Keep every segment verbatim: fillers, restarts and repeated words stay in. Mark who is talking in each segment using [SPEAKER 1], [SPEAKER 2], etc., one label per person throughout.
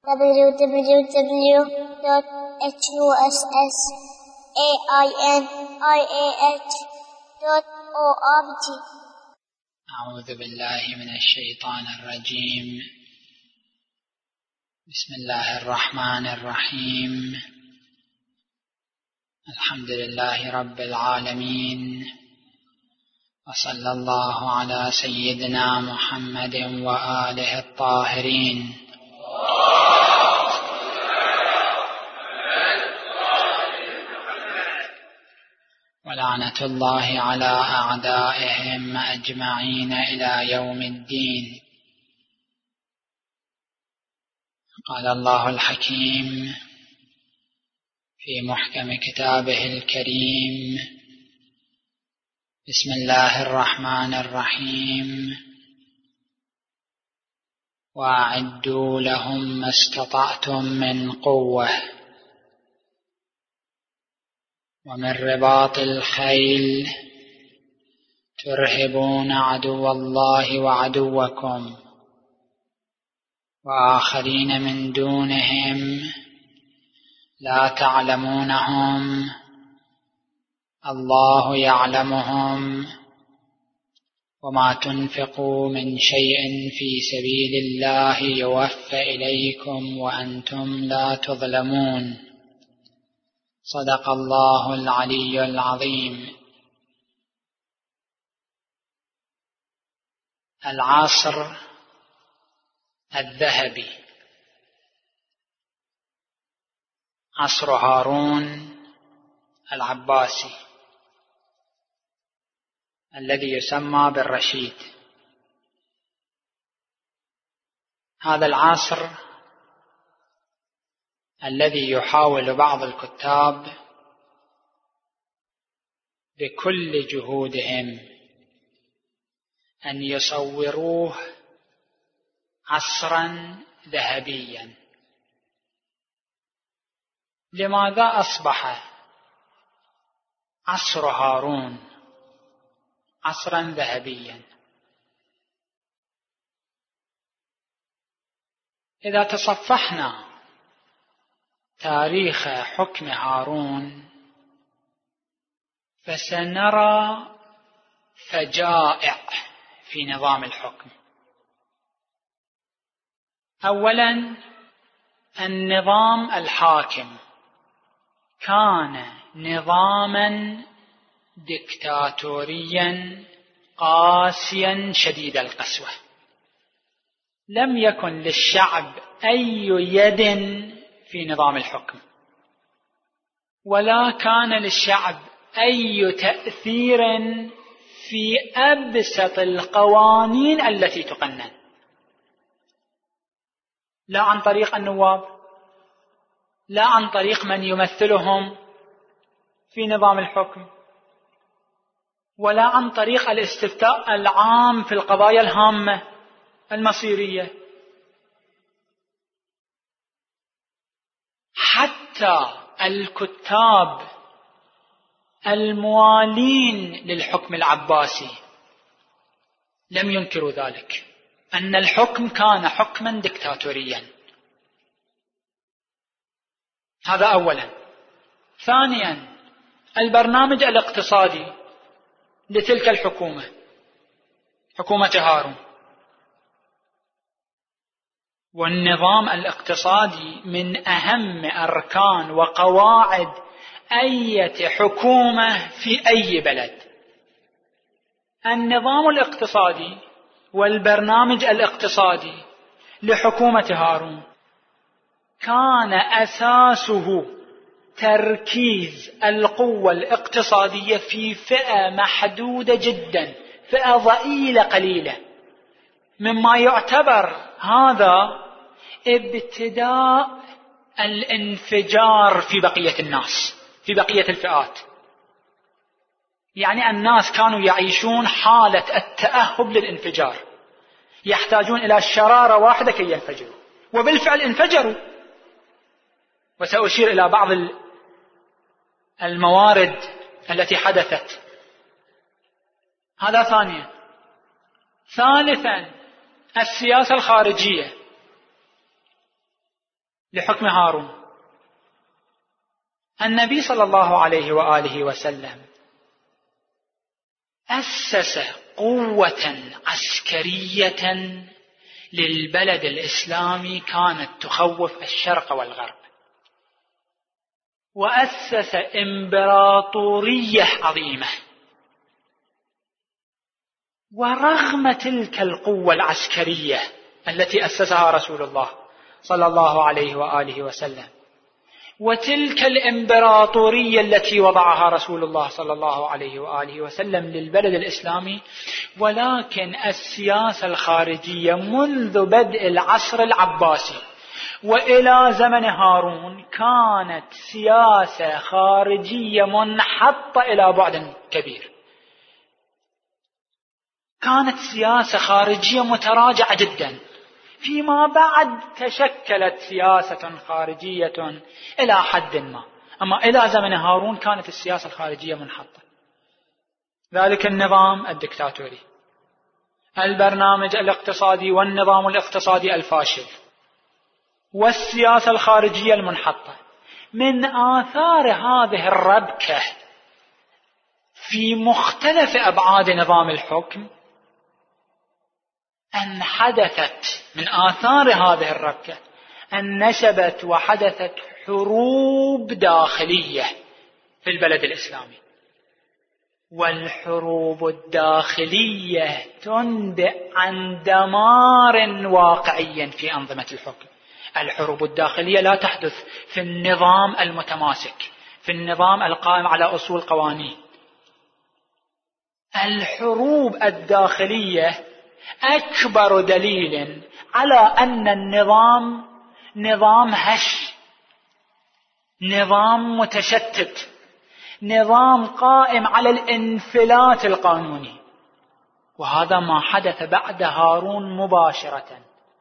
[SPEAKER 1] w w w dot huss ainih dot org.
[SPEAKER 2] أعوذ بالله من الشيطان الرجيم. بسم الله الرحمن الرحيم. الحمد لله رب العالمين، وصلى الله على سيدنا محمد وآله الطاهرين. ولعنة الله على أعدائهم أجمعين إلى يوم الدين. قال الله الحكيم في محكم كتابه الكريم: بسم الله الرحمن الرحيم. وأعدوا لهم ما استطعتم من قوة ومن رباط الخيل ترهبون عدو الله وعدوكم وآخرين من دونهم لا تعلمونهم الله يعلمهم. وما تنفقوا من شيء في سبيل الله يوفى إليكم وأنتم لا تظلمون. صدق الله العلي العظيم. العصر الذهبي، عصر هارون العباسي الذي يسمى بالرشيد. هذا العصر الذي يحاول بعض الكتاب بكل جهودهم أن يصوروه عصرا ذهبيا. لماذا أصبح عصر هارون عصرا ذهبيا؟ إذا تصفحنا تاريخ حكم هارون فسنرى فجائع في نظام الحكم. أولا، النظام الحاكم كان نظاما ديكتاتوريا قاسيا شديد القسوة. لم يكن للشعب أي يد في نظام الحكم، ولا كان للشعب أي تأثير في أبسط القوانين التي تقنن، لا عن طريق النواب، لا عن طريق من يمثلهم في نظام الحكم، ولا عن طريق الاستفتاء العام في القضايا الهامة المصيرية. حتى الكتاب الموالين للحكم العباسي لم ينكروا ذلك، أن الحكم كان حكما ديكتاتوريا. هذا أولا. ثانيا، البرنامج الاقتصادي لتلك الحكومة، حكومة هارون، والنظام الاقتصادي من أهم أركان وقواعد أي حكومة في أي بلد. النظام الاقتصادي والبرنامج الاقتصادي لحكومة هارون كان أساسه تركيز القوة الاقتصادية في فئة محدودة جدا، فئة ضئيلة قليلة، مما يعتبر هذا ابتداء الانفجار في بقية الناس، في بقية الفئات. يعني الناس كانوا يعيشون حالة التأهب للانفجار، يحتاجون إلى شرارة واحدة كي ينفجروا، وبالفعل انفجروا. وسأشير إلى بعض الموارد التي حدثت. هذا ثانيا. ثالثا، السياسة الخارجية. لحكم هارون. النبي صلى الله عليه وآله وسلم أسس قوة عسكرية للبلد الإسلامي كانت تخوف الشرق والغرب، وأسس إمبراطورية عظيمة. ورغم تلك القوة العسكرية التي أسسها رسول الله صلى الله عليه وآله وسلم، وتلك الإمبراطورية التي وضعها رسول الله صلى الله عليه وآله وسلم للبلد الإسلامي، ولكن السياسة الخارجية منذ بدء العصر العباسي وإلى زمن هارون كانت سياسة خارجية منحطة إلى بعد كبير. كانت سياسة خارجية متراجعة جدا. فيما بعد تشكلت سياسة خارجية إلى حد ما، أما إلى زمن هارون كانت السياسة الخارجية منحطة. ذلك النظام الدكتاتوري، البرنامج الاقتصادي والنظام الاقتصادي الفاشل، والسياسة الخارجية المنحطة. من آثار هذه الربكة في مختلف أبعاد نظام الحكم أن حدثت من آثار هذه الربكة أن نشبت وحدثت حروب داخلية في البلد الإسلامي. والحروب الداخلية تنبئ عن دمار واقعي في أنظمة الحكم. الحروب الداخلية لا تحدث في النظام المتماسك، في النظام القائم على أصول قوانين. الحروب الداخلية أكبر دليل على أن النظام نظام هش، نظام متشتت، نظام قائم على الانفلات القانوني. وهذا ما حدث بعد هارون مباشرة.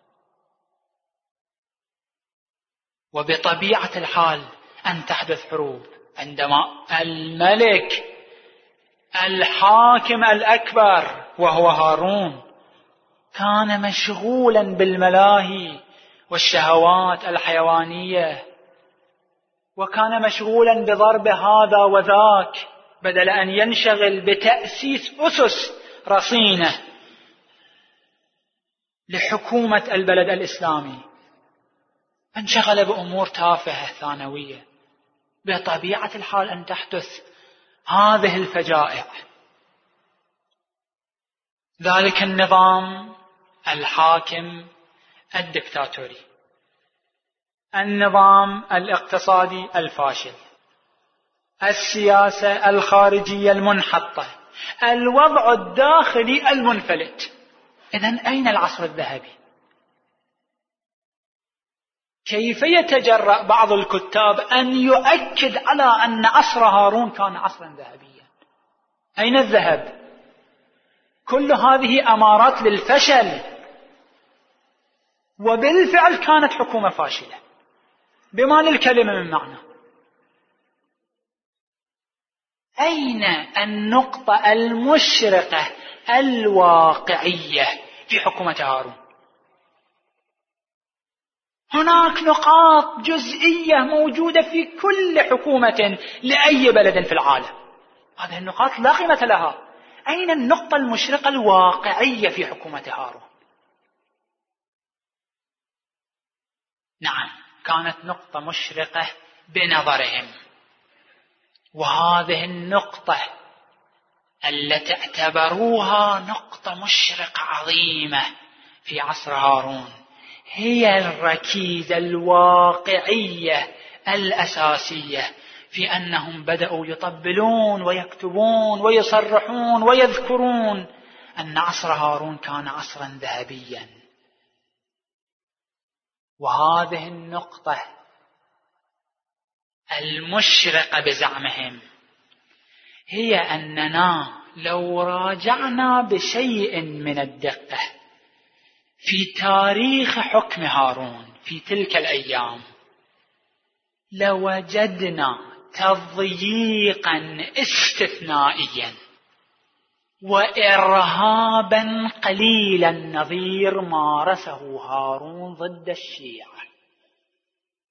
[SPEAKER 2] وبطبيعة الحال أن تحدث حروب عندما الملك الحاكم الأكبر وهو هارون كان مشغولا بالملاهي والشهوات الحيوانية، وكان مشغولا بضرب هذا وذاك بدل أن ينشغل بتأسيس أسس رصينة لحكومة البلد الإسلامي. انشغل بأمور تافهة ثانوية. بطبيعة الحال أن تحدث هذه الفجائع. ذلك النظام الحاكم الدكتاتوري، النظام الاقتصادي الفاشل، السياسة الخارجية المنحطة، الوضع الداخلي المنفلت. إذن أين العصر الذهبي؟ كيف يتجرأ بعض الكتاب أن يؤكد على أن عصر هارون كان عصرا ذهبيا؟ أين الذهب؟ كل هذه أمارات للفشل، وبالفعل كانت حكومة فاشلة بما للكلمة من معنى. أين النقطة المشرقة الواقعية في حكومة هارون؟ هناك نقاط جزئية موجودة في كل حكومة لأي بلد في العالم. هذه النقاط لا قيمة لها. أين النقطة المشرقة الواقعية في حكومة هارون؟ نعم، كانت نقطة مشرقة بنظرهم. وهذه النقطة التي اعتبروها نقطة مشرقة عظيمة في عصر هارون هي الركيزة الواقعية الأساسية في أنهم بدأوا يطبلون ويكتبون ويصرحون ويذكرون أن عصر هارون كان عصرا ذهبيا. وهذه النقطة المشرقة بزعمهم هي أننا لو راجعنا بشيء من الدقة في تاريخ حكم هارون في تلك الأيام لوجدنا تضييقا استثنائيا وإرهابا قليلا نظير مارسه هارون ضد الشيعة.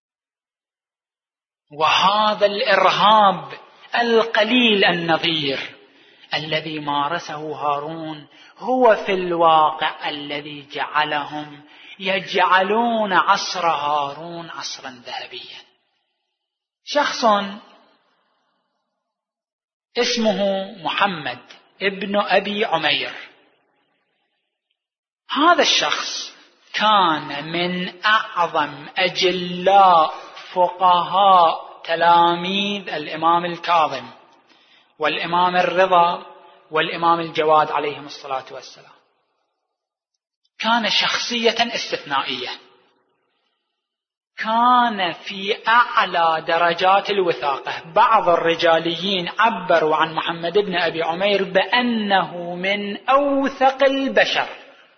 [SPEAKER 2] وهذا الإرهاب القليل النظير الذي مارسه هارون هو في الواقع الذي جعلهم يجعلون عصر هارون عصرا ذهبيا. شخص اسمه محمد ابن أبي عمير، هذا الشخص كان من أعظم أجلاء فقهاء تلاميذ الإمام الكاظم والإمام الرضا والإمام الجواد عليهم الصلاة والسلام. كان شخصية استثنائية، كان في أعلى درجات الوثاقة. بعض الرجاليين عبروا عن محمد بن أبي عمير بأنه من أوثق البشر،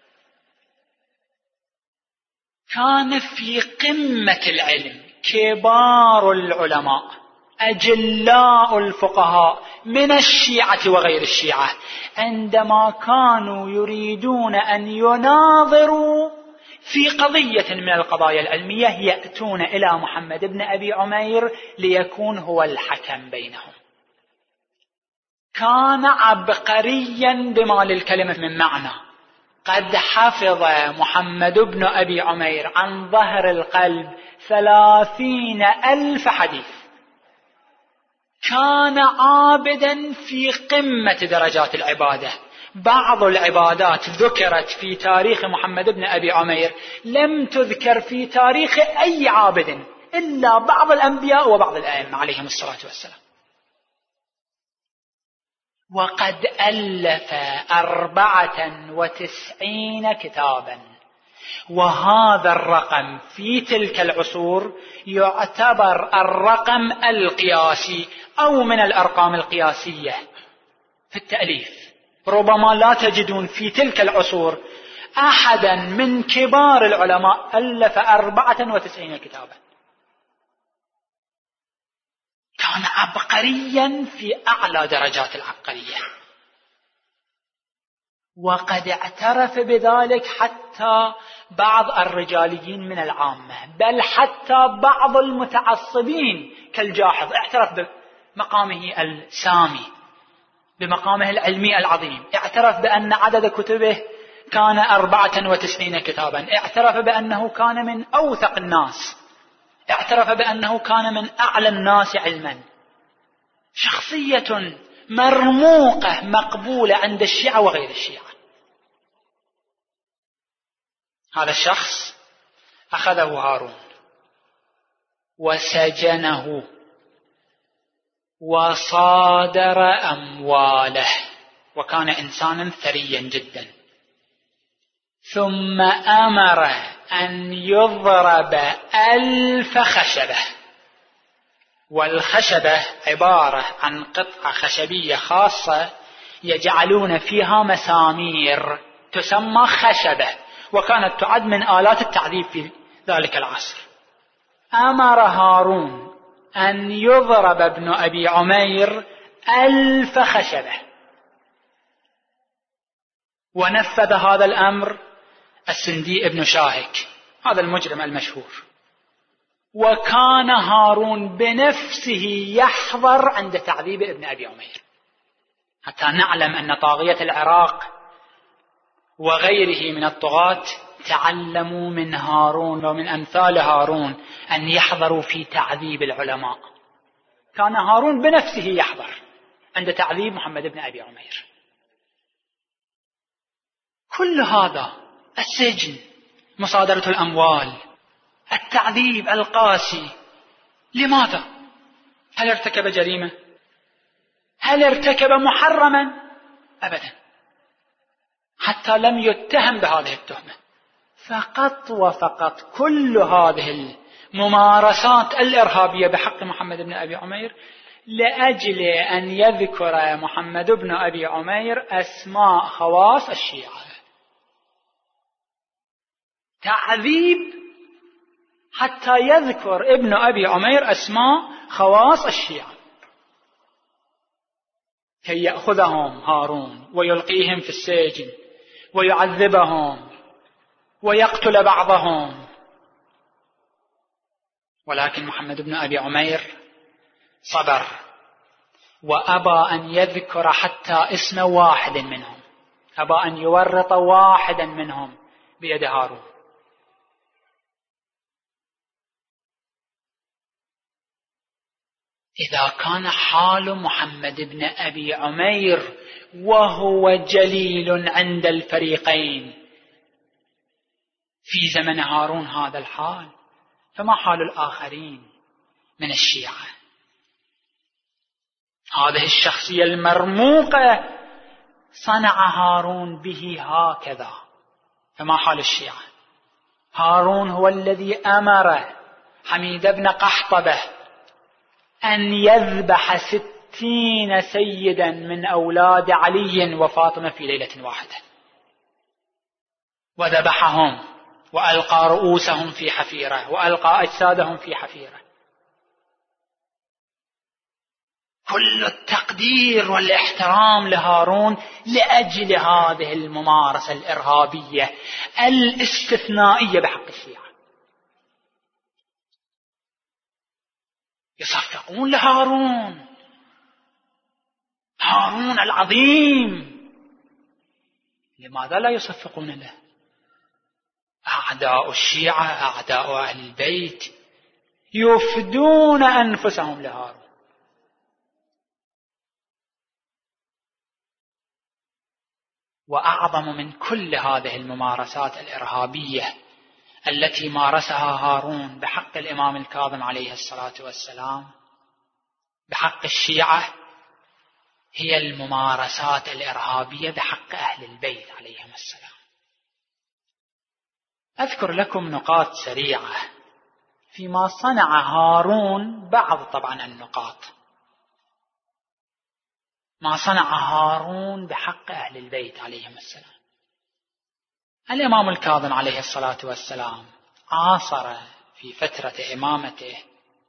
[SPEAKER 2] كان في قمة العلم، كبار العلماء، أجلاء الفقهاء من الشيعة وغير الشيعة، عندما كانوا يريدون أن يناظروا في قضية من القضايا العلمية يأتون إلى محمد بن أبي عمير ليكون هو الحكم بينهم. كان عبقريا بما للكلمة من معنى. قد حفظ محمد بن أبي عمير عن ظهر القلب ثلاثين ألف حديث. كان عابدا في قمة درجات العبادة. بعض العبادات ذكرت في تاريخ محمد بن أبي عمير لم تذكر في تاريخ أي عابد إلا بعض الأنبياء وبعض الأئمة عليهم الصلاة والسلام. وقد ألف أربعة وتسعين كتابا، وهذا الرقم في تلك العصور يعتبر الرقم القياسي أو من الأرقام القياسية في التأليف. ربما لا تجدون في تلك العصور أحدا من كبار العلماء ألف أربعة وتسعين كتابا. كان عبقريا في أعلى درجات العبقرية، وقد اعترف بذلك حتى بعض الرجاليين من العامة، بل حتى بعض المتعصبين كالجاحظ اعترف بمقامه السامي، بمقامه العلمي العظيم. اعترف بأن عدد كتبه كان أربعة وتسعين كتابا. اعترف بأنه كان من أوثق الناس. اعترف بأنه كان من أعلى الناس علما. شخصية مرموقة مقبولة عند الشيعة وغير الشيعة. هذا الشخص أخذه هارون وسجنه وصادر أمواله، وكان إنسانا ثريا جدا. ثم أمر أن يضرب ألف خشبة، والخشبة عبارة عن قطعة خشبية خاصة يجعلون فيها مسامير تسمى خشبة، وكانت تعد من آلات التعذيب في ذلك العصر. أمر هارون أن يضرب ابن أبي عمير ألف خشبة، ونفذ هذا الأمر السندي ابن شاهك، هذا المجرم المشهور. وكان هارون بنفسه يحضر عند تعذيب ابن أبي عمير، حتى نعلم أن طاغية العراق وغيره من الطغاة تعلموا من هارون ومن أمثال هارون أن يحضروا في تعذيب العلماء. كان هارون بنفسه يحضر عند تعذيب محمد بن أبي عمير. كل هذا، السجن، مصادرة الأموال، التعذيب القاسي، لماذا؟ هل ارتكب جريمة؟ هل ارتكب محرما؟ أبدا، حتى لم يتهم بهذه التهمة. فقط وفقط كل هذه الممارسات الإرهابية بحق محمد بن أبي عمير لأجل أن يذكر محمد بن أبي عمير أسماء خواص الشيعة. تعذيب حتى يذكر ابن أبي عمير أسماء خواص الشيعة، كي يأخذهم هارون ويلقيهم في السجن ويعذبهم ويقتل بعضهم. ولكن محمد بن أبي عمير صبر وأبى أن يذكر حتى اسم واحد منهم، أبى أن يورط واحدا منهم بيد هارون. إذا كان حال محمد بن أبي عمير وهو جليل عند الفريقين في زمن هارون هذا الحال، فما حال الآخرين من الشيعة؟ هذه الشخصية المرموقة صنع هارون به هكذا، فما حال الشيعة؟ هارون هو الذي أمر حميد بن قحطبة أن يذبح ستين سيدا من أولاد علي وفاطمة في ليلة واحدة، وذبحهم وألقى رؤوسهم في حفيرة وألقى أجسادهم في حفيرة. كل التقدير والاحترام لهارون لأجل هذه الممارسة الإرهابية الاستثنائية بحق الشيعة. يصفقون لهارون، هارون العظيم، لماذا لا يصفقون له؟ أعداء الشيعة، أعداء أهل البيت يفدون أنفسهم لهارون. وأعظم من كل هذه الممارسات الإرهابية التي مارسها هارون بحق الإمام الكاظم عليه الصلاة والسلام بحق الشيعة هي الممارسات الإرهابية بحق أهل البيت عليهم السلام. أذكر لكم نقاط سريعة فيما صنع هارون، بعض طبعا النقاط ما صنع هارون بحق أهل البيت عليهم السلام. الإمام الكاظم عليه الصلاة والسلام عاصر في فترة إمامته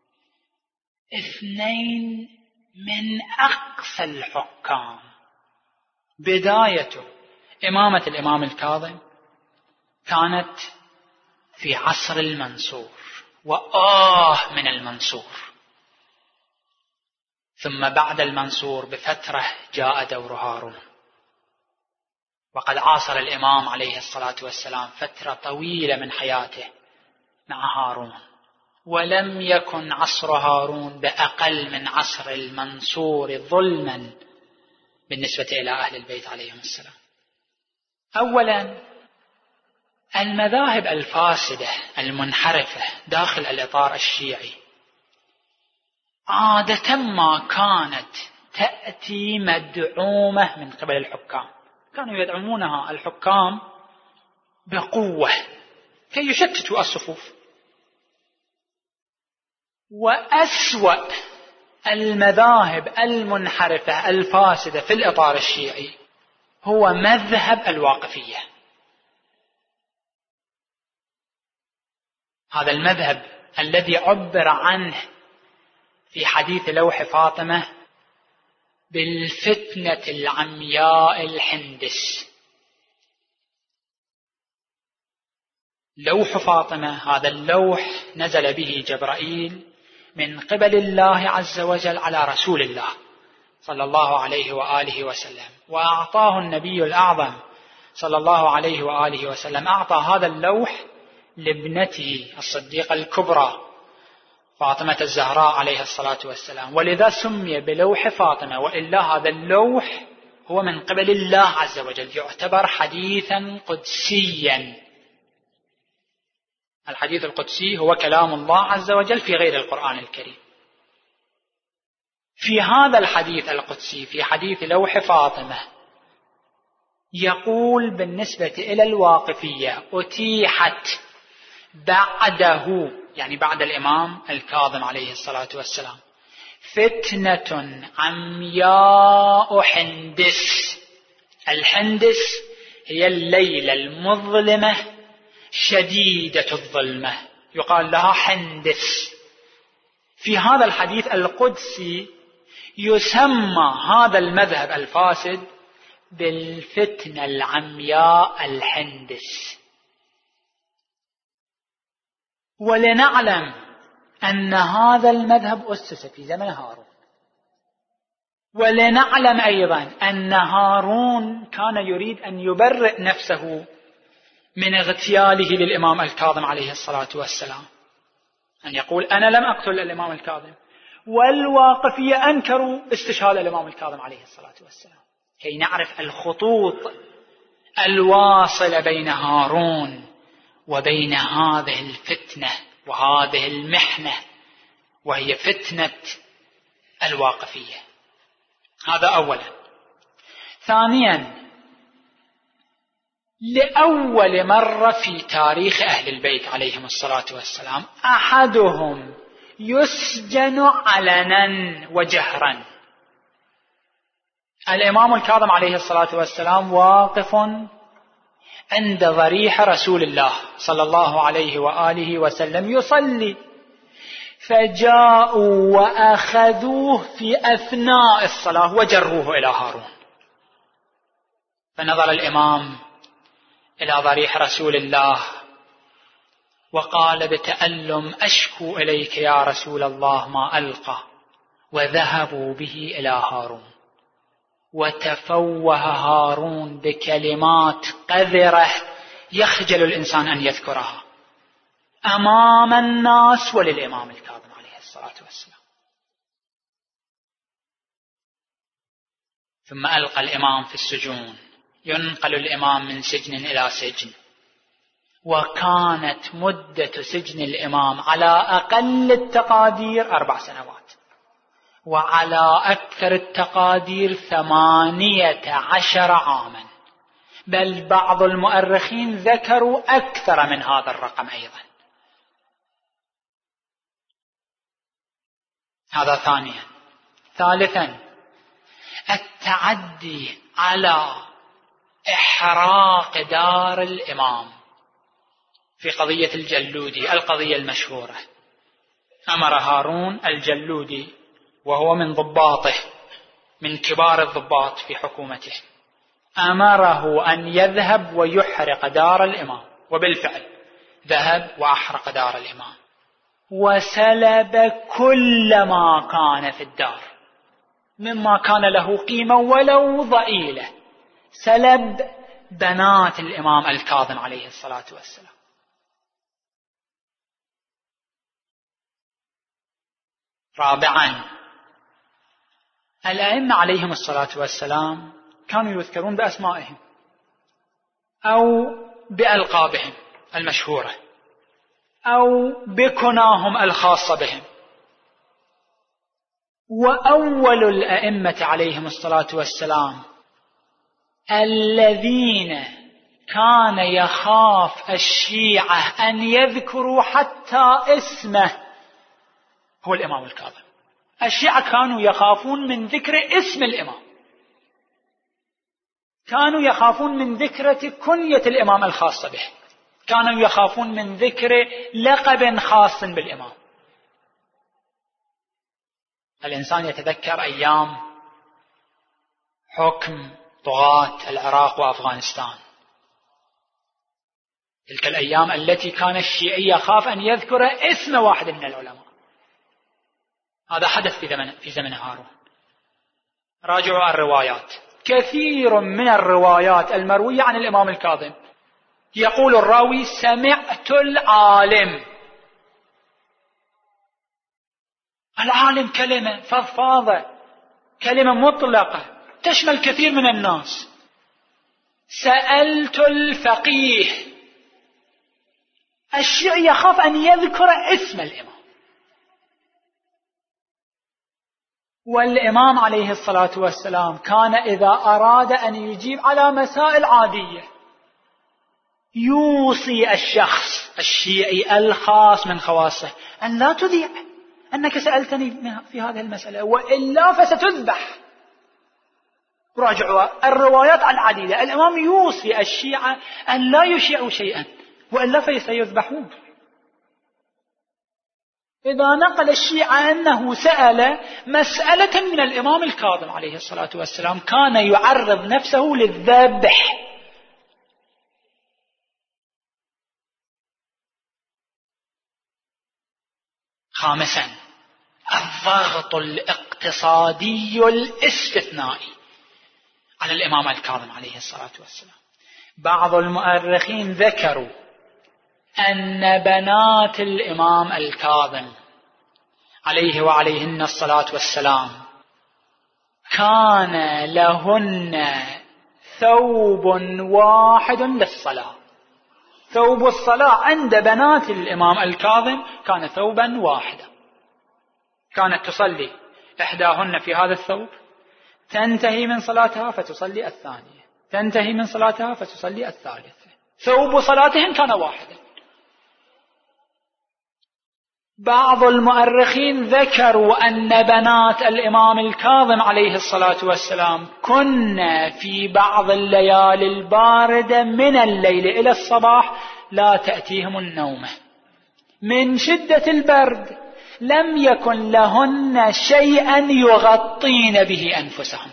[SPEAKER 2] اثنين من أقصى الحكام. بداية إمامة الإمام الكاظم كانت في عصر المنصور، وآه من المنصور. ثم بعد المنصور بفترة جاء دور هارون، وقد عاصر الإمام عليه الصلاة والسلام فترة طويلة من حياته مع هارون، ولم يكن عصر هارون بأقل من عصر المنصور ظلما بالنسبة إلى أهل البيت عليهم السلام. أولا، المذاهب الفاسدة المنحرفة داخل الإطار الشيعي عادة ما كانت تأتي مدعومة من قبل الحكام، كانوا يدعمونها الحكام بقوة كي يشتتوا الصفوف. وأسوأ المذاهب المنحرفة الفاسدة في الإطار الشيعي هو مذهب الواقفية. هذا المذهب الذي عبر عنه في حديث لوح فاطمة بالفتنة العمياء الحندس. لوح فاطمة هذا اللوح نزل به جبرائيل من قبل الله عز وجل على رسول الله صلى الله عليه وآله وسلم، وأعطاه النبي الأعظم صلى الله عليه وآله وسلم، أعطى هذا اللوح لابنته الصديقة الكبرى فاطمة الزهراء عليه الصلاة والسلام، ولذا سمي بلوح فاطمة. وإلا هذا اللوح هو من قبل الله عز وجل، يعتبر حديثا قدسيا. الحديث القدسي هو كلام الله عز وجل في غير القرآن الكريم. في هذا الحديث القدسي، في حديث لوح فاطمة، يقول بالنسبة إلى الواقفية: أتيحت بعده، يعني بعد الإمام الكاظم عليه الصلاة والسلام، فتنة عمياء حندس. الحندس هي الليلة المظلمة شديدة الظلمة، يقال لها حندس. في هذا الحديث القدسي يسمى هذا المذهب الفاسد بالفتنة العمياء الحندس. ولنعلم أن هذا المذهب أسس في زمن هارون، ولنعلم أيضا أن هارون كان يريد أن يبرئ نفسه من اغتياله للإمام الكاظم عليه الصلاة والسلام، أن يقول أنا لم أقتل الإمام الكاظم، والواقفية أنكروا استشهاد الإمام الكاظم عليه الصلاة والسلام، كي نعرف الخطوط الواصلة بين هارون وبين هذه الفتنة وهذه المحنة، وهي فتنة الواقفية. هذا أولا. ثانيا، لأول مرة في تاريخ أهل البيت عليهم الصلاة والسلام أحدهم يسجن علنا وجهرا. الإمام الكاظم عليه الصلاة والسلام واقف عند ضريح رسول الله صلى الله عليه وآله وسلم يصلي، فجاءوا وأخذوه في أثناء الصلاة وجروه إلى هارون. فنظر الإمام إلى ضريح رسول الله وقال بتألم أشكو إليك يا رسول الله ما ألقى، وذهبوا به إلى هارون، وتفوه هارون بكلمات قذرة يخجل الإنسان أن يذكرها أمام الناس وللإمام الكاظم عليه الصلاة والسلام. ثم ألقى الإمام في السجون، ينقل الإمام من سجن إلى سجن، وكانت مدة سجن الإمام على أقل التقادير أربع سنوات، وعلى أكثر التقادير ثمانية عشر عاما، بل بعض المؤرخين ذكروا أكثر من هذا الرقم أيضا. هذا ثانيا. ثالثا، التعدي على إحراق دار الإمام في قضية الجلودي، القضية المشهورة. أمر هارون الجلودي، وهو من ضباطه، من كبار الضباط في حكومته، أمره أن يذهب ويحرق دار الإمام، وبالفعل ذهب وأحرق دار الإمام، وسلب كل ما كان في الدار مما كان له قيمة ولو ضئيلة. سلب بنات الإمام الكاظم عليه الصلاة والسلام. رابعا، الأئمة عليهم الصلاة والسلام كانوا يذكرون بأسمائهم أو بألقابهم المشهورة أو بكناهم الخاصة بهم. وأول الأئمة عليهم الصلاة والسلام الذين كان يخاف الشيعة أن يذكروا حتى اسمه هو الإمام الكاظم. الشيعة كانوا يخافون من ذكر اسم الإمام، كانوا يخافون من ذكر كنية الإمام الخاصة به، كانوا يخافون من ذكر لقب خاص بالإمام. الإنسان يتذكر أيام حكم طغاة العراق وأفغانستان، تلك الأيام التي كان الشيعي يخاف أن يذكر اسم واحد من العلماء. هذا حدث في زمن, في زمن هارون. راجعوا الروايات، كثير من الروايات المروية عن الإمام الكاظم يقول الراوي سمعت العالم. العالم كلمة فضفاضة، كلمة مطلقة تشمل كثير من الناس. سألت الفقيه. الشيعي يخاف أن يذكر اسم الإمام. والإمام عليه الصلاة والسلام كان إذا أراد أن يجيب على مسائل عادية يوصي الشخص الشيعي الخاص من خواصه أن لا تذيع أنك سألتني في هذه المسألة، وإلا فستذبح. راجعوا الروايات العديدة، الإمام يوصي الشيعة أن لا يشيعوا شيئا وإلا فسيذبحون. إذا نقل الشيعة أنه سأل مسألة من الإمام الكاظم عليه الصلاة والسلام كان يعرض نفسه للذبح. خامسا، الضغط الاقتصادي الاقتصادي الاستثنائي على الإمام الكاظم عليه الصلاة والسلام. بعض المؤرخين ذكروا أن بنات الإمام الكاظم عليه وعليهن الصلاة والسلام كان لهن ثوب واحد للصلاة. ثوب الصلاة عند بنات الإمام الكاظم كان ثوبا واحدا، كانت تصلي إحداهن في هذا الثوب، تنتهي من صلاتها فتصلي الثانية، تنتهي من صلاتها فتصلي الثالثة، ثوب صلاتهم كان واحدا. بعض المؤرخين ذكروا أن بنات الإمام الكاظم عليه الصلاة والسلام كن في بعض الليالي الباردة من الليل إلى الصباح لا تأتيهم النومة من شدة البرد، لم يكن لهن شيئا يغطين به أنفسهم.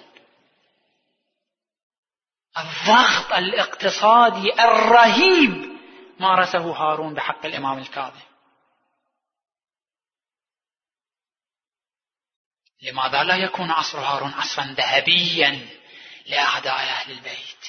[SPEAKER 2] الضغط الاقتصادي الرهيب مارسه هارون بحق الإمام الكاظم. لماذا لا يكون عصر هارون عصرا ذهبيا لأعداء أهل البيت؟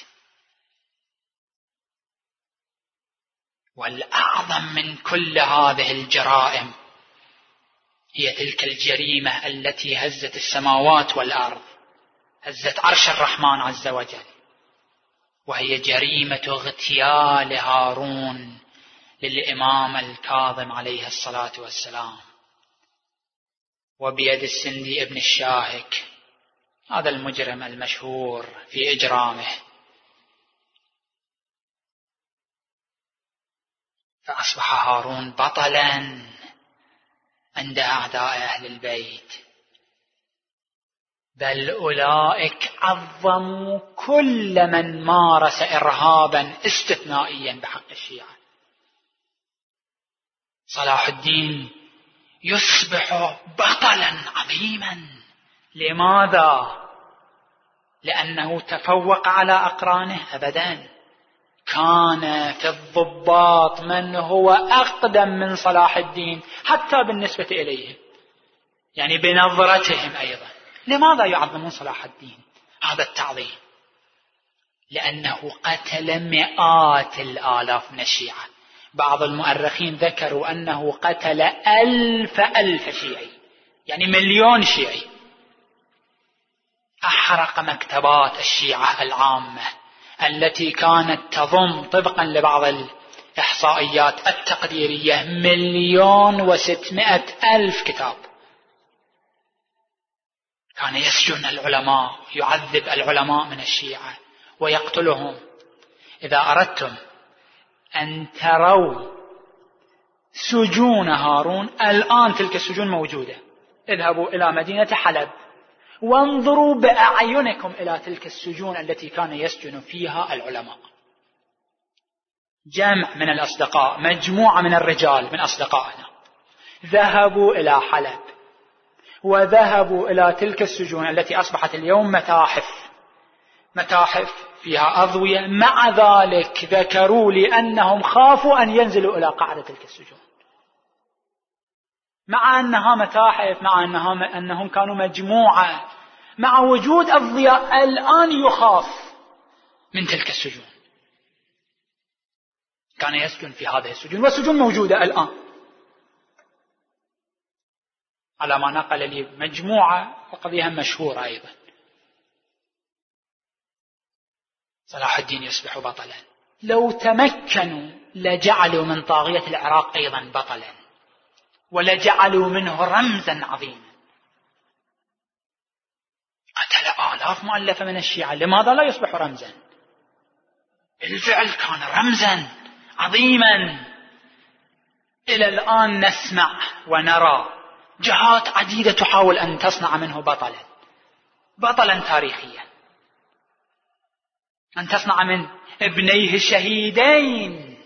[SPEAKER 2] والأعظم من كل هذه الجرائم هي تلك الجريمة التي هزت السماوات والأرض، هزت عرش الرحمن عز وجل، وهي جريمة اغتيال هارون للإمام الكاظم عليه الصلاة والسلام وبيد السندي ابن الشاهك، هذا المجرم المشهور في إجرامه. فأصبح هارون بطلا عند أعداء أهل البيت، بل أولئك عظموا كل من مارس إرهابا استثنائيا بحق الشيعة. صلاح الدين يصبح بطلا عظيما. لماذا؟ لأنه تفوق على أقرانه؟ أبدا، كان في الضباط من هو أقدم من صلاح الدين حتى بالنسبة إليهم، يعني بنظرتهم أيضا. لماذا يعظمون صلاح الدين هذا التعظيم؟ لأنه قتل مئات الآلاف من الشيعة. بعض المؤرخين ذكروا أنه قتل ألف ألف شيعي، يعني مليون شيعي. أحرق مكتبات الشيعة العامة التي كانت تضم طبقا لبعض الإحصائيات التقديرية مليون وستمائة ألف كتاب. كان يسجن العلماء، يعذب العلماء من الشيعة ويقتلهم. إذا أردتم أن تروا سجون هارون الآن، تلك السجون موجودة، اذهبوا إلى مدينة حلب وانظروا بأعينكم إلى تلك السجون التي كان يسجن فيها العلماء. جمع من الأصدقاء، مجموعة من الرجال من أصدقائنا ذهبوا إلى حلب وذهبوا إلى تلك السجون التي أصبحت اليوم متاحف، متاحف فيها أضوية. مع ذلك ذكروا لي أنهم خافوا أن ينزلوا إلى قاعدة تلك السجون، مع أنها متاحف، مع أنها أنهم كانوا مجموعة، مع وجود الضياء الآن يخاف من تلك السجون. كان يسجن في هذه السجون، والسجون موجودة الآن على ما نقل لي مجموعة، وقضيها مشهورة أيضا. صلاح الدين يصبح بطلا. لو تمكنوا لجعلوا من طاغية العراق أيضا بطلا، ولجعلوا منه رمزا عظيما. قتل آلاف مؤلفة من الشيعة، لماذا لا يصبح رمزا؟ بالفعل كان رمزا عظيما. إلى الآن نسمع ونرى جهات عديدة تحاول أن تصنع منه بطلا، بطلا تاريخيا، أن تصنع من ابنيه الشهيدين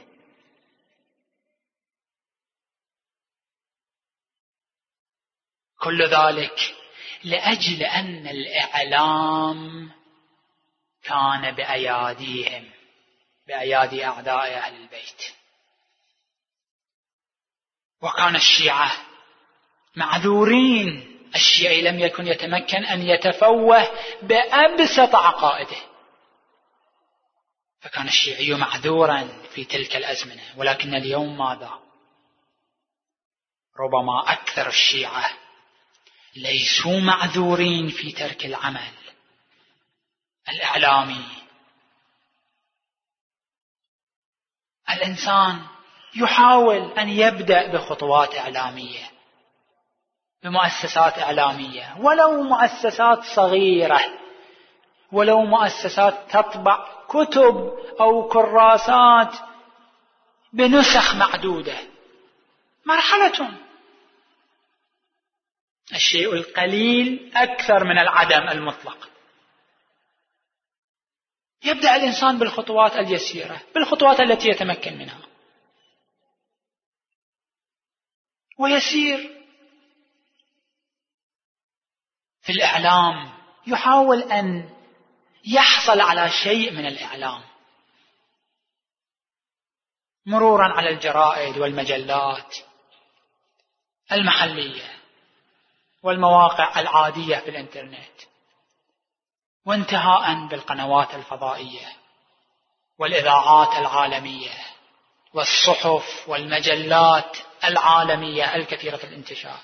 [SPEAKER 2] كل ذلك لأجل أن الإعلام كان بأياديهم، بأيادي أعداء أهل البيت. وكان الشيعة معذورين الشيعي لم يكن يتمكن أن يتفوه بأبسط عقائده، فكان الشيعي معذورا في تلك الأزمنة. ولكن اليوم ماذا؟ ربما أكثر الشيعة ليسوا معذورين في ترك العمل الإعلامي. الإنسان يحاول أن يبدأ بخطوات إعلامية، بمؤسسات إعلامية، ولو مؤسسات صغيرة، ولو مؤسسات تطبع كتب أو كراسات بنسخ معدودة، مرحلة. الشيء القليل أكثر من العدم المطلق. يبدأ الإنسان بالخطوات اليسيرة، بالخطوات التي يتمكن منها، ويسير في الإعلام، يحاول أن يحصل على شيء من الإعلام، مرورا على الجرائد والمجلات المحلية والمواقع العادية في الإنترنت، وانتهاء بالقنوات الفضائية والإذاعات العالمية والصحف والمجلات العالمية الكثيرة الانتشار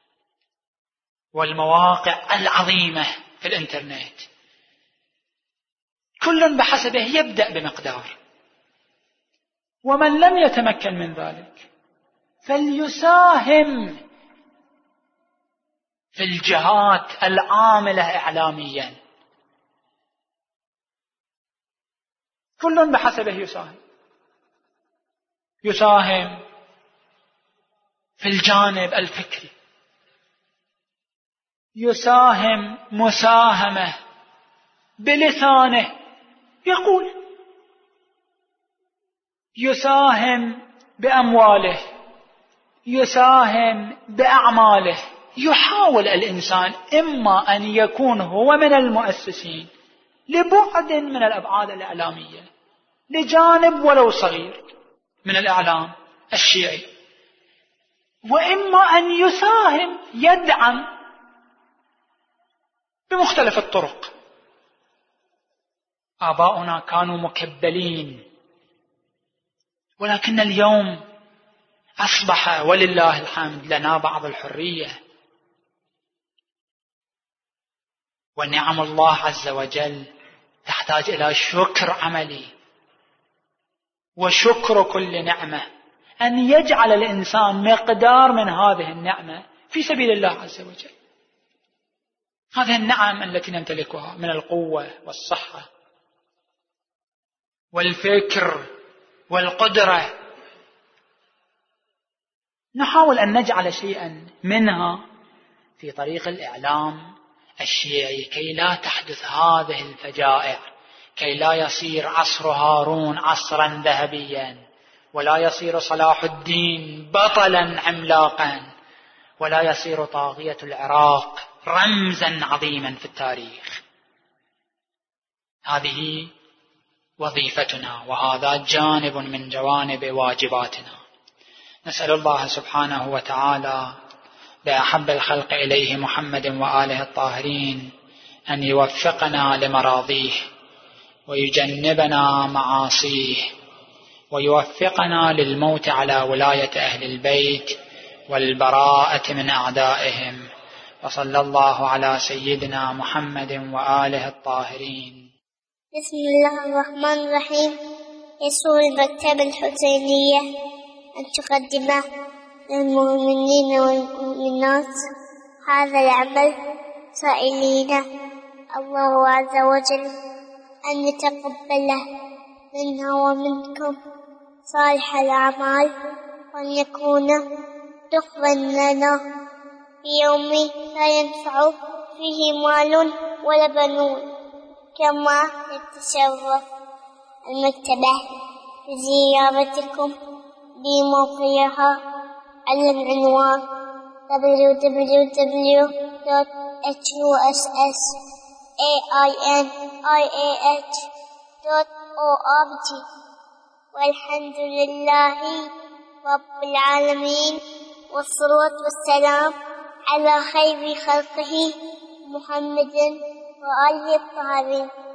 [SPEAKER 2] والمواقع العظيمة في الإنترنت. كل بحسبه يبدأ بمقدار، ومن لم يتمكن من ذلك فليساهم في الجهات العاملة إعلاميا. كل بحسبه يساهم يساهم في الجانب الفكري، يساهم مساهمة بلسانه، يقول، يساهم بأمواله، يساهم بأعماله. يحاول الإنسان إما أن يكون هو من المؤسسين لبعد من الأبعاد الإعلامية، لجانب ولو صغير من الإعلام الشيعي، وإما أن يساهم يدعم بمختلف الطرق. آباؤنا كانوا مكبلين، ولكن اليوم أصبح ولله الحمد لنا بعض الحرية، ونعم الله عز وجل تحتاج إلى شكر عملي وشكر كل نعمة، أن يجعل الإنسان مقدار من هذه النعمة في سبيل الله عز وجل. هذه النعم التي نمتلكها من القوة والصحة والفكر والقدرة، نحاول أن نجعل شيئا منها في طريق الإعلام الشيعي كي لا تحدث هذه الفجائع، كي لا يصير عصر هارون عصرا ذهبيا، ولا يصير صلاح الدين بطلا عملاقا، ولا يصير طاغية العراق رمزا عظيما في التاريخ. هذه وظيفتنا، وهذا جانب من جوانب واجباتنا. نسأل الله سبحانه وتعالى بأحب الخلق إليه محمد وآله الطاهرين أن يوفقنا لمراضيه، ويجنبنا معاصيه، ويوفقنا للموت على ولاية أهل البيت والبراءة من أعدائهم. وصلى الله على سيدنا محمد وآله الطاهرين.
[SPEAKER 1] بسم الله الرحمن الرحيم. يسر المكتبة الحسينية أن تقدم للمؤمنين والمؤمنات هذا العمل، سائلين الله عز وجل أن يتقبله منا ومنكم صالح الأعمال، وأن يكون تقبل لنا في يوم لا ينفع فيه مال ولا بنون. كما نتشرف المكتبة بزيارتكم بموقعها على العنوان دبليو دبليو دبليو دوت إتش يو إس إس إيه آي إن آي إيه إتش دوت أو آر جي. والحمد لله رب العالمين، والصلاة والسلام على خير خلقه محمد وآله الطاهرين.